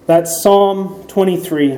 That's Psalm 23.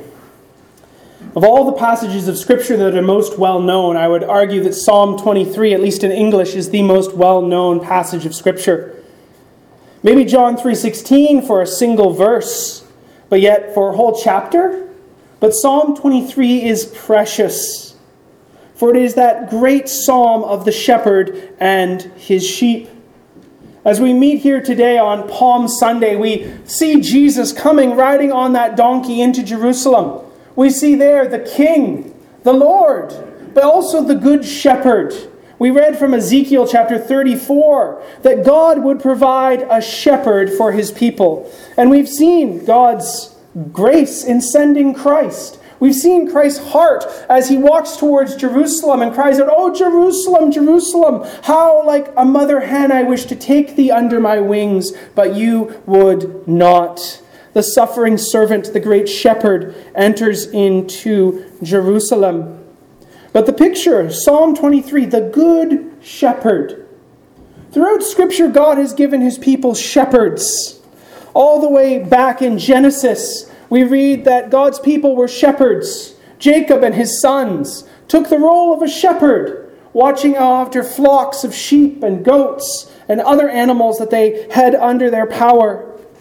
Of all the passages of Scripture that are most well known, I would argue that Psalm 23, at least in English, is the most well-known passage of Scripture. Maybe John 3:16 for a single verse, but yet for a whole chapter. But Psalm 23 is precious, for it is that great psalm of the shepherd and his sheep. As we meet here today on Palm Sunday, we see Jesus coming riding on that donkey into Jerusalem. We see there the King, the Lord, but also the Good Shepherd. We read from Ezekiel chapter 34 that God would provide a shepherd for his people. And we've seen God's grace in sending Christ. We've seen Christ's heart as he walks towards Jerusalem and cries out, "Oh, Jerusalem, Jerusalem, how like a mother hen I wish to take thee under my wings, but you would not." The suffering servant, the great shepherd, enters into Jerusalem. But the picture, Psalm 23, the good shepherd. Throughout Scripture, God has given his people shepherds. All the way back in Genesis, we read that God's people were shepherds. Jacob and his sons took the role of a shepherd, watching after flocks of sheep and goats and other animals that they had under their power.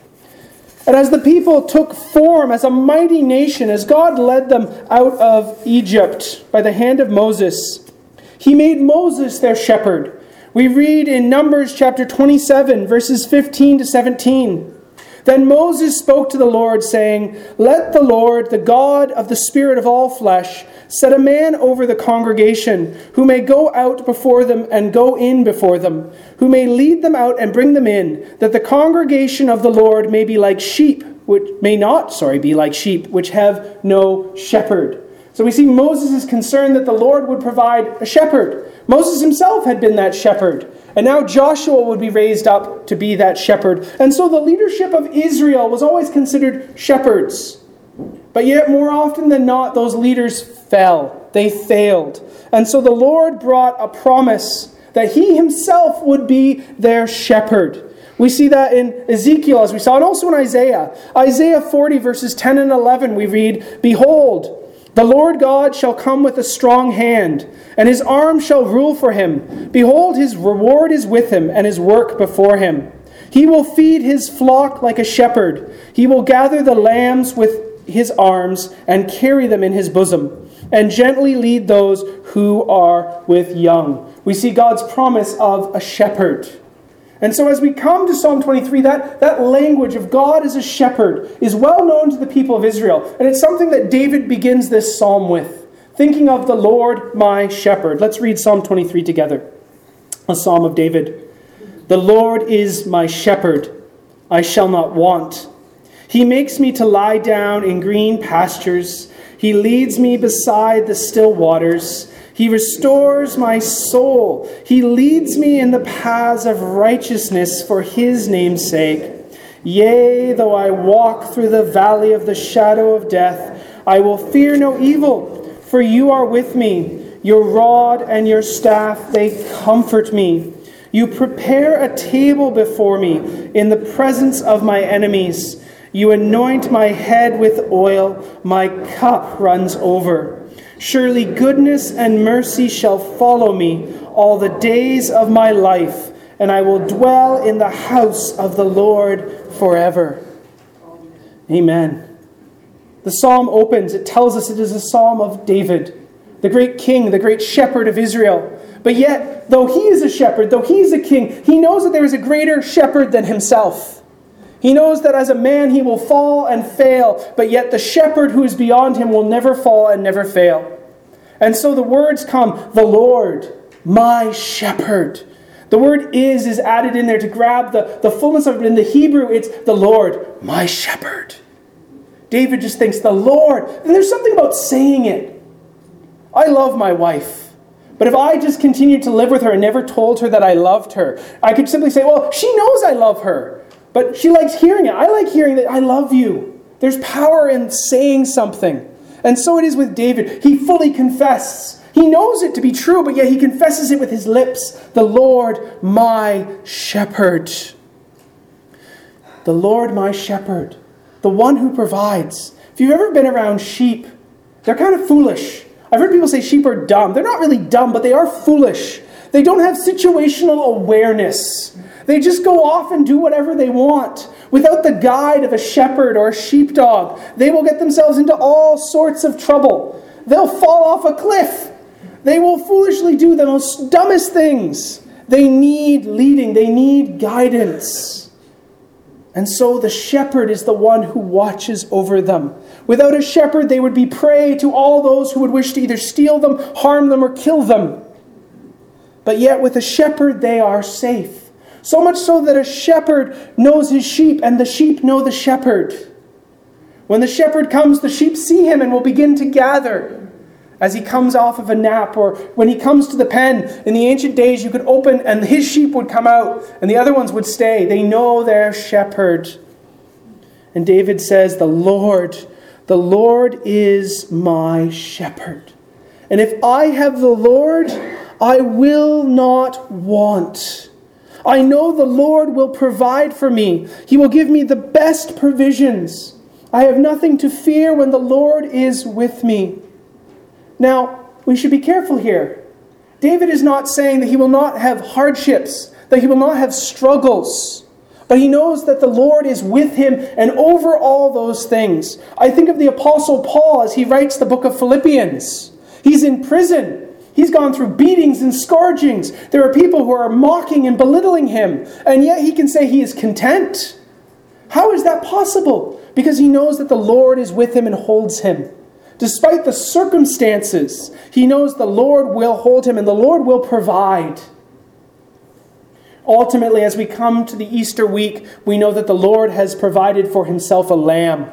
And as the people took form as a mighty nation, as God led them out of Egypt by the hand of Moses, he made Moses their shepherd. We read in Numbers chapter 27, verses 15 to 17. Then Moses spoke to the Lord, saying, "Let the Lord, the God of the Spirit of all flesh, set a man over the congregation, who may go out before them and go in before them, who may lead them out and bring them in, that the congregation of the Lord may be like sheep, which be like sheep, which have no shepherd." So we see Moses is concerned that the Lord would provide a shepherd. Moses himself had been that shepherd. And now Joshua would be raised up to be that shepherd. And so the leadership of Israel was always considered shepherds. But yet more often than not, those leaders fell. They failed. And so the Lord brought a promise that he himself would be their shepherd. We see that in Ezekiel, as we saw, and also in Isaiah. Isaiah 40, verses 10 and 11, we read, "Behold, the Lord God shall come with a strong hand, and his arm shall rule for him. Behold, his reward is with him, and his work before him. He will feed his flock like a shepherd. He will gather the lambs with his arms, and carry them in his bosom, and gently lead those who are with young." We see God's promise of a shepherd. And so as we come to Psalm 23, that language of God as a shepherd is well known to the people of Israel. And it's something that David begins this psalm with, thinking of the Lord my shepherd. Let's read Psalm 23 together, a psalm of David. "The Lord is my shepherd, I shall not want. He makes me to lie down in green pastures. He leads me beside the still waters. He restores my soul. He leads me in the paths of righteousness for his name's sake. Yea, though I walk through the valley of the shadow of death, I will fear no evil, for you are with me. Your rod and your staff, they comfort me. You prepare a table before me in the presence of my enemies. You anoint my head with oil. My cup runs over. Surely goodness and mercy shall follow me all the days of my life, and I will dwell in the house of the Lord forever." Amen. The psalm opens, it tells us it is a psalm of David, the great king, the great shepherd of Israel. But yet, though he is a shepherd, though he is a king, he knows that there is a greater shepherd than himself. He knows that as a man he will fall and fail, but yet the shepherd who is beyond him will never fall and never fail. And so the words come, "The Lord, my shepherd." The word is added in there to grab the fullness of it. In the Hebrew, it's "the Lord, my shepherd." David just thinks, "the Lord." And there's something about saying it. I love my wife. But if I just continued to live with her and never told her that I loved her, I could simply say, well, she knows I love her. But she likes hearing it. I like hearing that I love you. There's power in saying something. And so it is with David. He fully confesses. He knows it to be true, but yet he confesses it with his lips. "The Lord, my shepherd." The Lord, my shepherd. the one who provides. If you've ever been around sheep, they're kind of foolish. I've heard people say sheep are dumb. They're not really dumb, but they are foolish. They don't have situational awareness. They just go off and do whatever they want. Without the guide of a shepherd or a sheepdog, they will get themselves into all sorts of trouble. They'll fall off a cliff. They will foolishly do the most dumbest things. They need leading. They need guidance. And so the shepherd is the one who watches over them. Without a shepherd, they would be prey to all those who would wish to either steal them, harm them, or kill them. But yet with a shepherd, they are safe. So much so that a shepherd knows his sheep, and the sheep know the shepherd. When the shepherd comes, the sheep see him and will begin to gather. As he comes off of a nap, or when he comes to the pen, in the ancient days you could open and his sheep would come out and the other ones would stay. They know their shepherd. And David says, the Lord is my shepherd. And if I have the Lord, I will not want. I know the Lord will provide for me. He will give me the best provisions. I have nothing to fear when the Lord is with me. Now, we should be careful here. David is not saying that he will not have hardships, that he will not have struggles, but he knows that the Lord is with him and over all those things. I think of the Apostle Paul as he writes the book of Philippians. He's in prison. He's gone through beatings and scourgings. There are people who are mocking and belittling him, and yet he can say he is content. How is that possible? Because he knows that the Lord is with him and holds him. Despite the circumstances, he knows the Lord will hold him and the Lord will provide. Ultimately, as we come to the Easter week, we know that the Lord has provided for himself a lamb.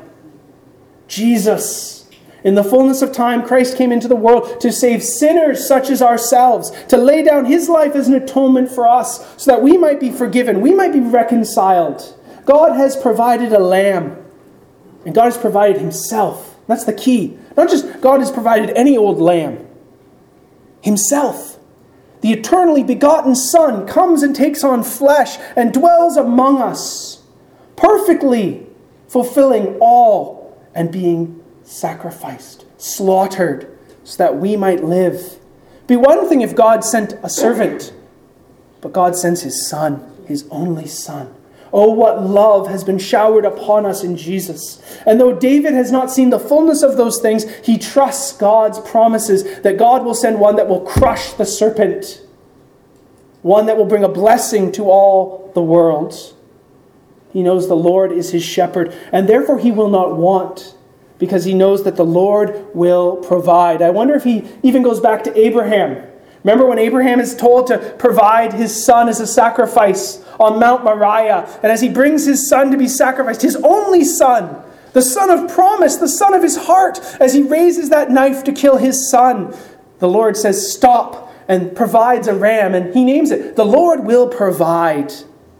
Jesus. In the fullness of time, Christ came into the world to save sinners such as ourselves, to lay down his life as an atonement for us so that we might be forgiven, we might be reconciled. God has provided a lamb, and God has provided himself. That's the key. Not just God has provided any old lamb. Himself, the eternally begotten Son, comes and takes on flesh and dwells among us, perfectly fulfilling all and being sacrificed, slaughtered, so that we might live. It'd be one thing if God sent a servant, but God sends his Son, his only Son. Oh, what love has been showered upon us in Jesus. And though David has not seen the fullness of those things, he trusts God's promises that God will send one that will crush the serpent, one that will bring a blessing to all the world. He knows the Lord is his shepherd, and therefore he will not want, because he knows that the Lord will provide. I wonder if he even goes back to Abraham. Remember when Abraham is told to provide his son as a sacrifice on Mount Moriah, and as he brings his son to be sacrificed, his only son, the son of promise, the son of his heart, as he raises that knife to kill his son, the Lord says, stop, and provides a ram, and he names it, the Lord will provide.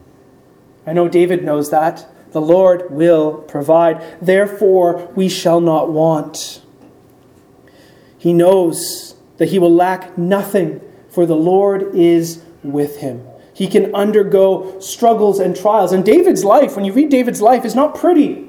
I know David knows that. The Lord will provide. Therefore, we shall not want. He knows that he will lack nothing, for the Lord is with him. He can undergo struggles and trials. And David's life, when you read David's life, is not pretty.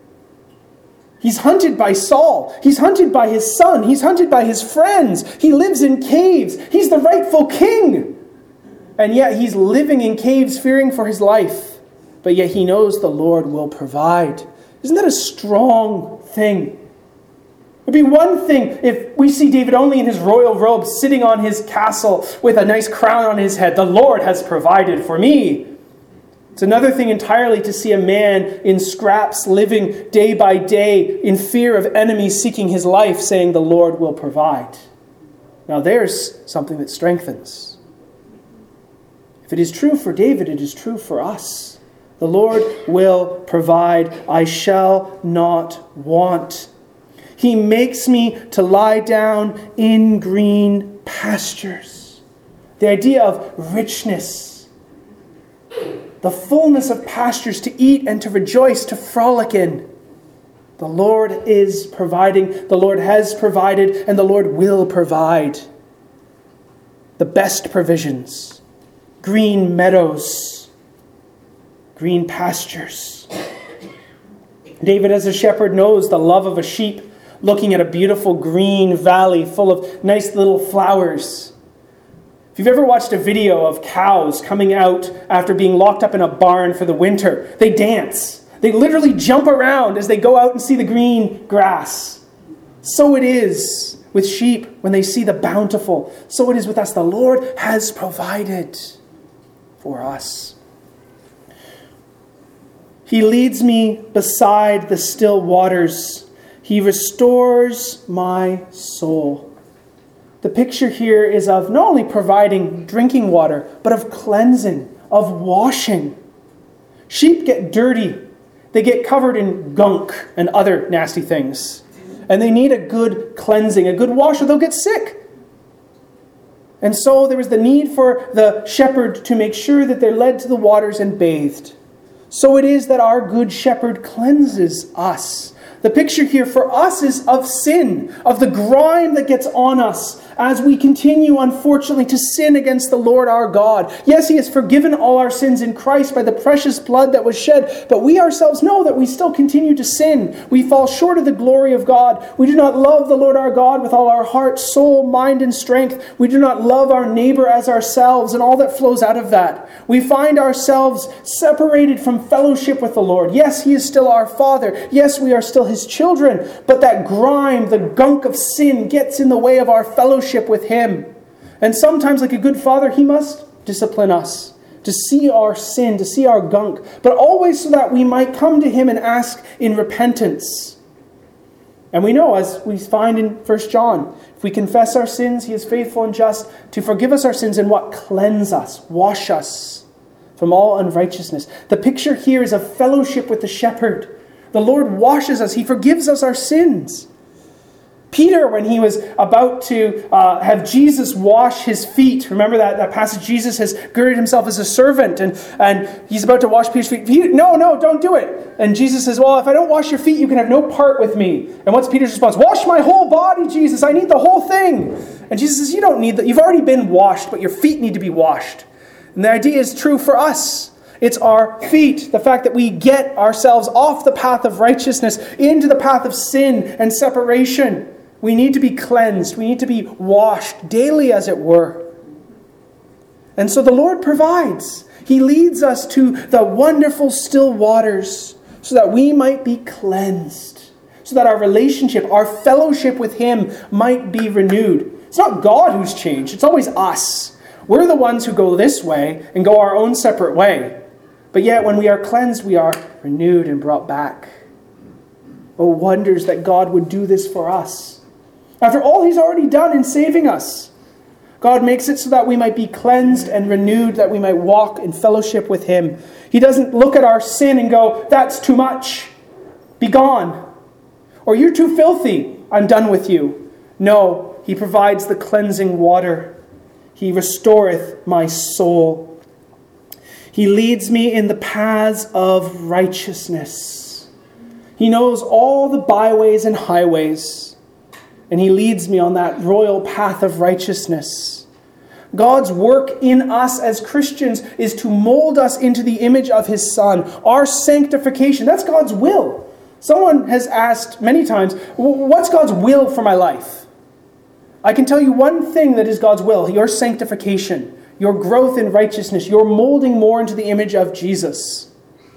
He's hunted by Saul. He's hunted by his son. He's hunted by his friends. He lives in caves. He's the rightful king. And yet he's living in caves fearing for his life. But yet he knows the Lord will provide. Isn't that a strong thing? It'd be one thing if we see David only in his royal robe sitting on his castle with a nice crown on his head. The Lord has provided for me. It's another thing entirely to see a man in scraps living day by day in fear of enemies seeking his life, saying the Lord will provide. Now there's something that strengthens. If it is true for David, it is true for us. The Lord will provide. I shall not want. He makes me to lie down in green pastures. The idea of richness. The fullness of pastures to eat and to rejoice, to frolic in. The Lord is providing. The Lord has provided, and the Lord will provide. The best provisions. Green meadows. Green pastures. David, as a shepherd, knows the love of a sheep looking at a beautiful green valley full of nice little flowers. If you've ever watched a video of cows coming out after being locked up in a barn for the winter, they dance. They literally jump around as they go out and see the green grass. So it is with sheep when they see the bountiful. So it is with us. The Lord has provided for us. He leads me beside the still waters. He restores my soul. The picture here is of not only providing drinking water, but of cleansing, of washing. Sheep get dirty. They get covered in gunk and other nasty things. And they need a good cleansing, a good wash, or they'll get sick. And so there was the need for the shepherd to make sure that they're led to the waters and bathed. So it is that our good shepherd cleanses us. The picture here for us is of sin, of the grime that gets on us as we continue, unfortunately, to sin against the Lord our God. Yes, He has forgiven all our sins in Christ by the precious blood that was shed, but we ourselves know that we still continue to sin. We fall short of the glory of God. We do not love the Lord our God with all our heart, soul, mind, and strength. We do not love our neighbor as ourselves and all that flows out of that. We find ourselves separated from fellowship with the Lord. Yes, He is still our Father. Yes, we are still His children, but that grime, the gunk of sin gets in the way of our fellowship with Him. And sometimes, like a good father, He must discipline us to see our sin, to see our gunk, but always so that we might come to Him and ask in repentance. And we know, as we find in 1 John, if we confess our sins, He is faithful and just to forgive us our sins and what? Cleanse us, wash us from all unrighteousness. The picture here is of fellowship with the shepherd. The Lord washes us. He forgives us our sins. Peter, when he was about to have Jesus wash his feet, remember that passage? Jesus has girded himself as a servant, and he's about to wash Peter's feet. Peter, no, don't do it. And Jesus says, well, if I don't wash your feet, you can have no part with me. And what's Peter's response? Wash my whole body, Jesus. I need the whole thing. And Jesus says, you don't need that. You've already been washed, but your feet need to be washed. And the idea is true for us. It's our feet, the fact that we get ourselves off the path of righteousness into the path of sin and separation. We need to be cleansed. We need to be washed daily, as it were. And so the Lord provides. He leads us to the wonderful still waters so that we might be cleansed, so that our relationship, our fellowship with Him might be renewed. It's not God who's changed. It's always us. We're the ones who go this way and go our own separate way. But yet when we are cleansed, we are renewed and brought back. Oh, wonders that God would do this for us. After all He's already done in saving us, God makes it so that we might be cleansed and renewed, that we might walk in fellowship with Him. He doesn't look at our sin and go, that's too much. Be gone. Or you're too filthy. I'm done with you. No, He provides the cleansing water. He restoreth my soul. He leads me in the paths of righteousness. He knows all the byways and highways. And He leads me on that royal path of righteousness. God's work in us as Christians is to mold us into the image of His Son. Our sanctification, that's God's will. Someone has asked many times, what's God's will for my life? I can tell you one thing that is God's will: your sanctification, your growth in righteousness, your molding more into the image of Jesus.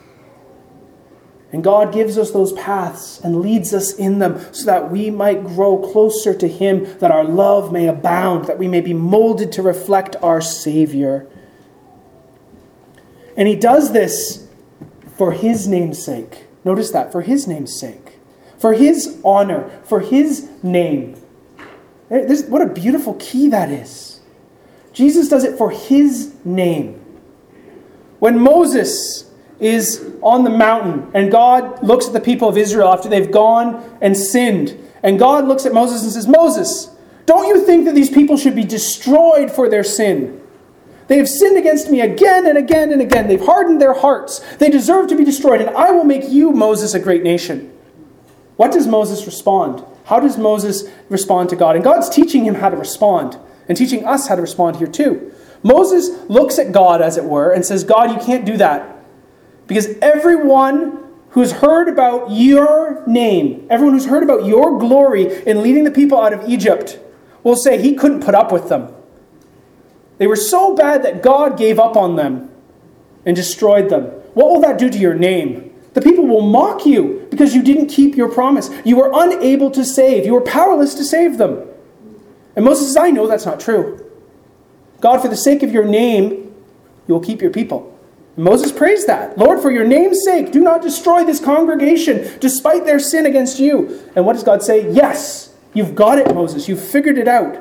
And God gives us those paths and leads us in them so that we might grow closer to Him, that our love may abound, that we may be molded to reflect our Savior. And He does this for His name's sake. Notice that, for His name's sake. For His honor, for His name. What a beautiful key that is. Jesus does it for His name. When Moses is on the mountain and God looks at the people of Israel after they've gone and sinned, and God looks at Moses and says, Moses, don't you think that these people should be destroyed for their sin? They have sinned against me again and again and again. They've hardened their hearts. They deserve to be destroyed, and I will make you, Moses, a great nation. What does Moses respond? How does Moses respond to God? And God's teaching him how to respond, and teaching us how to respond here too. Moses looks at God, as it were, and says, God, you can't do that. Because everyone who has heard about your name, everyone who's heard about your glory in leading the people out of Egypt, will say he couldn't put up with them. They were so bad that God gave up on them and destroyed them. What will that do to your name? The people will mock you because you didn't keep your promise. You were unable to save. You were powerless to save them. And Moses says, I know that's not true. God, for the sake of your name, you will keep your people. And Moses prays that. Lord, for your name's sake, do not destroy this congregation despite their sin against you. And what does God say? Yes, you've got it, Moses. You've figured it out.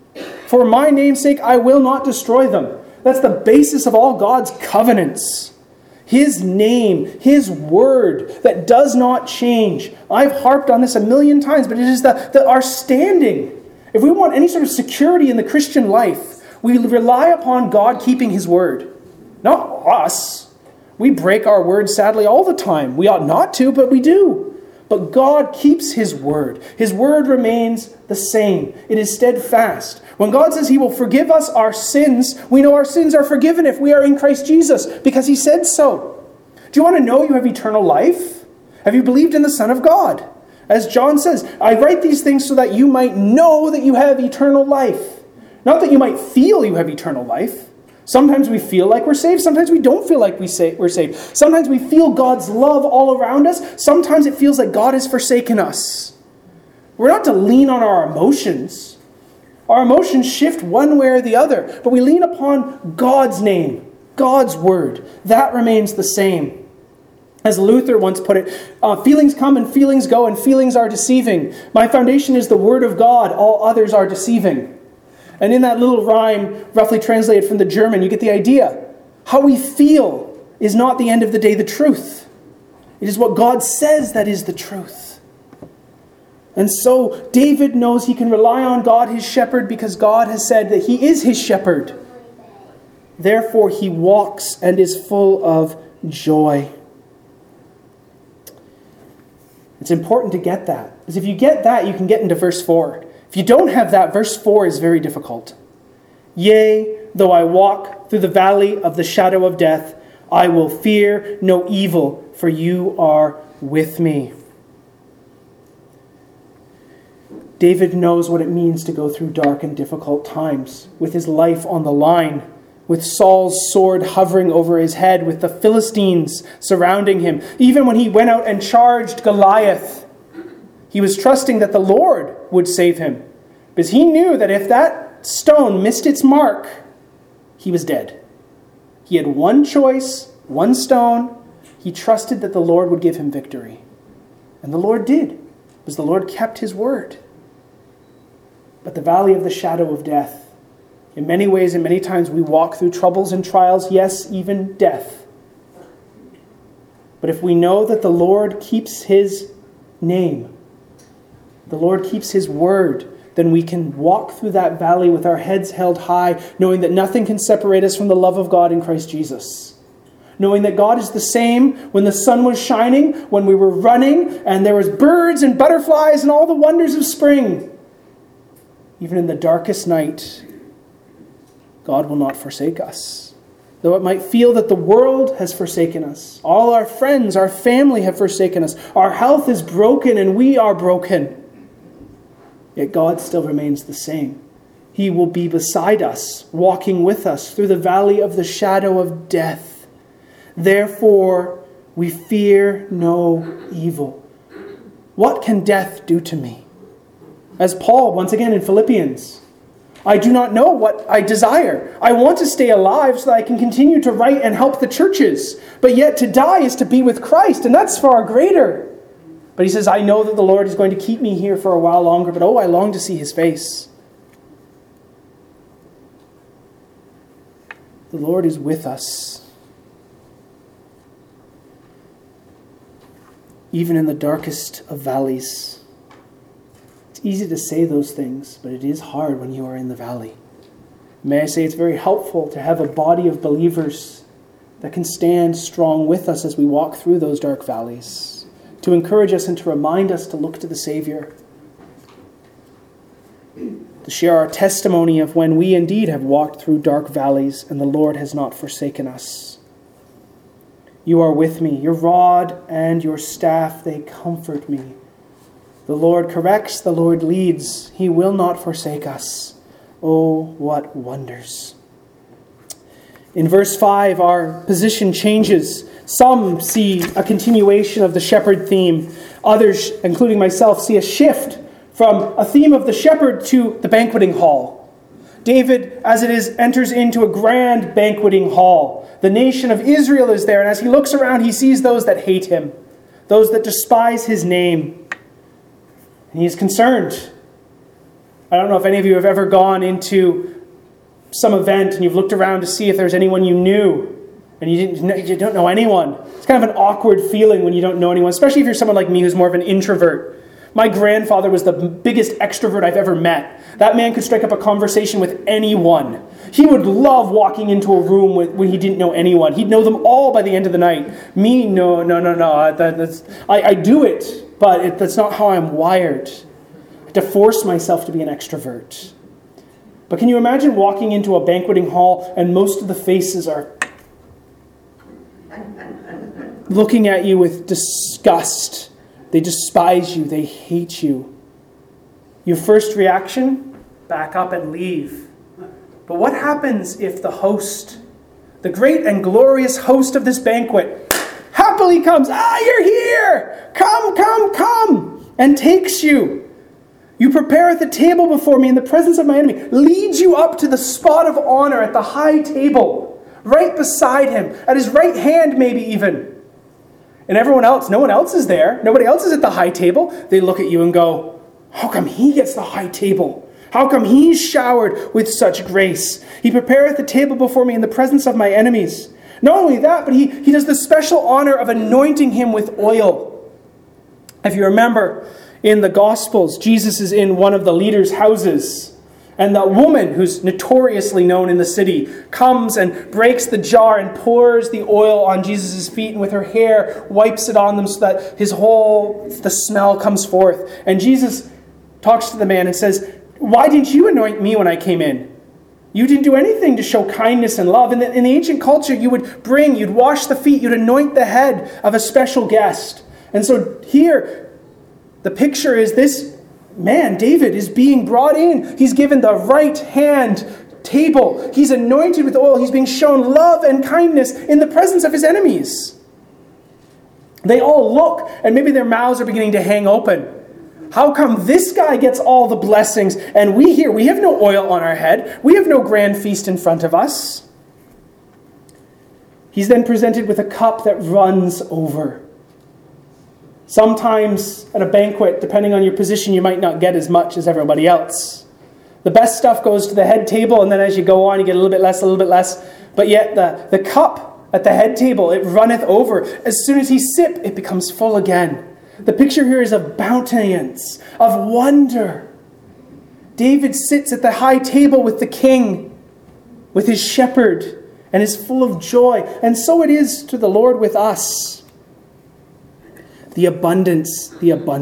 For my name's sake, I will not destroy them. That's the basis of all God's covenants. His name, His word that does not change. I've harped on this a million times, but it is our standing. If we want any sort of security in the Christian life, we rely upon God keeping His word. Not us. We break our word sadly all the time. We ought not to, but we do. But God keeps His word. His word remains the same. It is steadfast. When God says He will forgive us our sins, we know our sins are forgiven if we are in Christ Jesus, because He said so. Do you want to know you have eternal life? Have you believed in the Son of God? As John says, I write these things so that you might know that you have eternal life. Not that you might feel you have eternal life. Sometimes we feel like we're saved. Sometimes we don't feel like we're saved. Sometimes we feel God's love all around us. Sometimes it feels like God has forsaken us. We're not to lean on our emotions. Our emotions shift one way or the other. But we lean upon God's name, God's word. That remains the same. As Luther once put it, feelings come and feelings go, and feelings are deceiving. My foundation is the word of God. All others are deceiving. And in that little rhyme, roughly translated from the German, you get the idea. How we feel is not the end of the day the truth. It is what God says that is the truth. And so David knows he can rely on God, his shepherd, because God has said that He is his shepherd. Therefore he walks and is full of joy. It's important to get that. Because if you get that, you can get into verse 4. If you don't have that, verse 4 is very difficult. Yea, though I walk through the valley of the shadow of death, I will fear no evil, for you are with me. David knows what it means to go through dark and difficult times, with his life on the line, with Saul's sword hovering over his head, with the Philistines surrounding him. Even when he went out and charged Goliath, he was trusting that the Lord would save him, because he knew that if that stone missed its mark, he was dead. He had one choice, one stone. He trusted that the Lord would give him victory. And the Lord did, because the Lord kept His word. But the valley of the shadow of death, in many ways and many times we walk through troubles and trials, yes, even death. But if we know that the Lord keeps His name, the Lord keeps His word, then we can walk through that valley with our heads held high, knowing that nothing can separate us from the love of God in Christ Jesus. Knowing that God is the same when the sun was shining, when we were running, and there was birds and butterflies and all the wonders of spring. Even in the darkest night, God will not forsake us. Though it might feel that the world has forsaken us, all our friends, our family have forsaken us, our health is broken and we are broken, yet God still remains the same. He will be beside us, walking with us through the valley of the shadow of death. Therefore, we fear no evil. What can death do to me? As Paul, once again in Philippians, I do not know what I desire. I want to stay alive so that I can continue to write and help the churches. But yet to die is to be with Christ, and that's far greater. But he says, I know that the Lord is going to keep me here for a while longer, but I long to see His face. The Lord is with us. Even in the darkest of valleys. It's easy to say those things, but it is hard when you are in the valley. May I say it's very helpful to have a body of believers that can stand strong with us as we walk through those dark valleys, to encourage us and to remind us to look to the Savior, to share our testimony of when we indeed have walked through dark valleys and the Lord has not forsaken us. You are with me. Your rod and your staff, they comfort me. The Lord corrects, the Lord leads. He will not forsake us. Oh, what wonders. In verse 5, our position changes. Some see a continuation of the shepherd theme. Others, including myself, see a shift from a theme of the shepherd to the banqueting hall. David, as it is, enters into a grand banqueting hall. The nation of Israel is there, and as he looks around, he sees those that hate him, those that despise his name. And he is concerned. I don't know if any of you have ever gone into some event and you've looked around to see if there's anyone you knew, and you don't know anyone. It's kind of an awkward feeling when you don't know anyone, especially if you're someone like me who's more of an introvert. My grandfather was the biggest extrovert I've ever met. That man could strike up a conversation with anyone. He would love walking into a room when he didn't know anyone. He'd know them all by the end of the night. Me, no. I do it, but that's not how I'm wired. I have to force myself to be an extrovert. But can you imagine walking into a banqueting hall and most of the faces are looking at you with disgust? They despise you. They hate you. Your first reaction? Back up and leave. But what happens if the host, the great and glorious host of this banquet, happily comes, you're here! Come, and takes you. You prepare at the table before me in the presence of my enemy, leads you up to the spot of honor at the high table, right beside him, at his right hand maybe even. And everyone else, no one else is there. Nobody else is at the high table. They look at you and go, how come he gets the high table? How come he's showered with such grace? He prepareth the table before me in the presence of my enemies. Not only that, but he does the special honor of anointing him with oil. If you remember, in the Gospels, Jesus is in one of the leaders' houses. And the woman, who's notoriously known in the city, comes and breaks the jar and pours the oil on Jesus' feet, and with her hair wipes it on them so that the smell comes forth. And Jesus talks to the man and says, why didn't you anoint me when I came in? You didn't do anything to show kindness and love. In the ancient culture, you'd wash the feet, you'd anoint the head of a special guest. And so here, the picture is this man, David, is being brought in. He's given the right hand table. He's anointed with oil. He's being shown love and kindness in the presence of his enemies. They all look, and maybe their mouths are beginning to hang open. How come this guy gets all the blessings, and we have no oil on our head. We have no grand feast in front of us. He's then presented with a cup that runs over. Sometimes at a banquet, depending on your position, you might not get as much as everybody else. The best stuff goes to the head table, and then as you go on, you get a little bit less. But yet the cup at the head table, it runneth over. As soon as he sip, it becomes full again. The picture here is of bounteance, of wonder. David sits at the high table with the king, with his shepherd, and is full of joy. And so it is to the Lord with us. The abundance.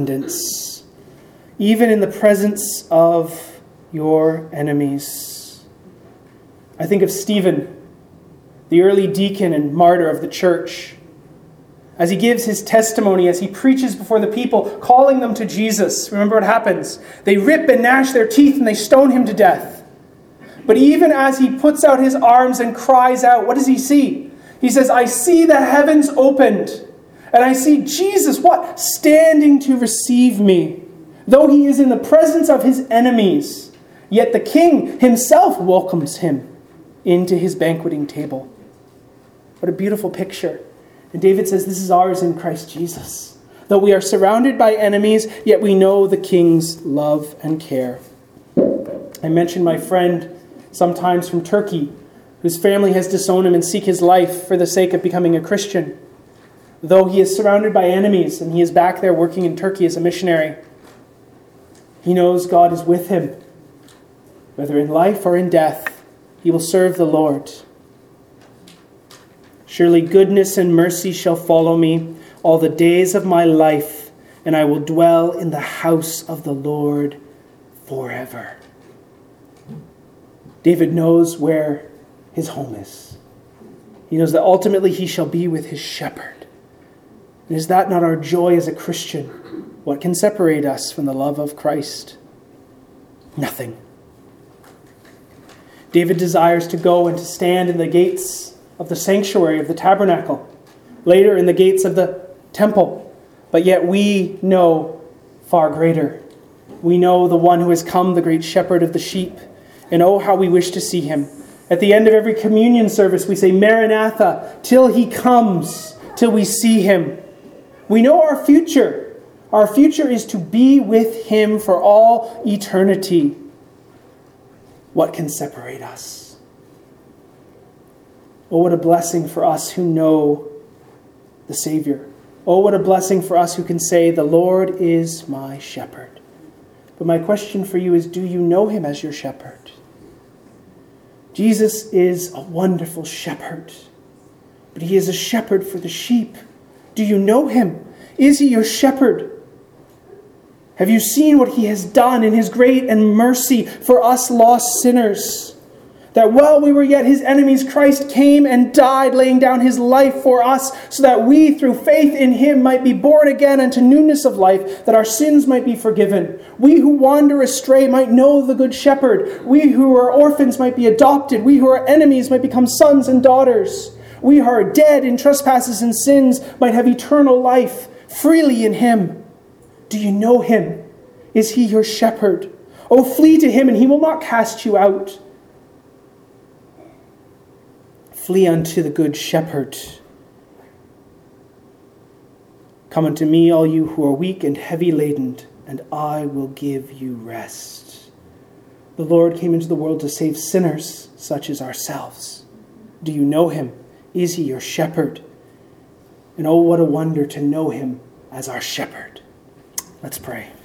Even in the presence of your enemies. I think of Stephen, the early deacon and martyr of the church. As he gives his testimony, as he preaches before the people, calling them to Jesus. Remember what happens. They rip and gnash their teeth and they stone him to death. But even as he puts out his arms and cries out, what does he see? He says, I see the heavens opened. And I see Jesus, what? Standing to receive me. Though he is in the presence of his enemies, yet the king himself welcomes him into his banqueting table. What a beautiful picture. And David says this is ours in Christ Jesus. Though we are surrounded by enemies, yet we know the king's love and care. I mentioned my friend sometimes from Turkey, whose family has disowned him and seek his life for the sake of becoming a Christian. Though he is surrounded by enemies and he is back there working in Turkey as a missionary, he knows God is with him. Whether in life or in death, he will serve the Lord. Surely goodness and mercy shall follow me all the days of my life, and I will dwell in the house of the Lord forever. David knows where his home is. He knows that ultimately he shall be with his shepherd. And is that not our joy as a Christian? What can separate us from the love of Christ? Nothing. David desires to go and to stand in the gates of the sanctuary of the tabernacle, later in the gates of the temple. But yet we know far greater. We know the one who has come, the great shepherd of the sheep. And oh, how we wish to see him. At the end of every communion service, we say, Maranatha, till he comes, till we see him. We know our future. Our future is to be with him for all eternity. What can separate us? Oh, what a blessing for us who know the Savior. Oh, what a blessing for us who can say, the Lord is my shepherd. But my question for you is, do you know him as your shepherd? Jesus is a wonderful shepherd, but he is a shepherd for the sheep. Do you know him? Is he your shepherd? Have you seen what he has done in his great and mercy for us lost sinners? That while we were yet his enemies, Christ came and died, laying down his life for us, so that we, through faith in him, might be born again unto newness of life, that our sins might be forgiven. We who wander astray might know the good shepherd. We who are orphans might be adopted. We who are enemies might become sons and daughters. We who are dead in trespasses and sins might have eternal life freely in him. Do you know him? Is he your shepherd? Oh, flee to him, and he will not cast you out. Flee unto the good shepherd. Come unto me, all you who are weak and heavy laden, and I will give you rest. The Lord came into the world to save sinners such as ourselves. Do you know him? Is he your shepherd? And oh, what a wonder to know him as our shepherd. Let's pray.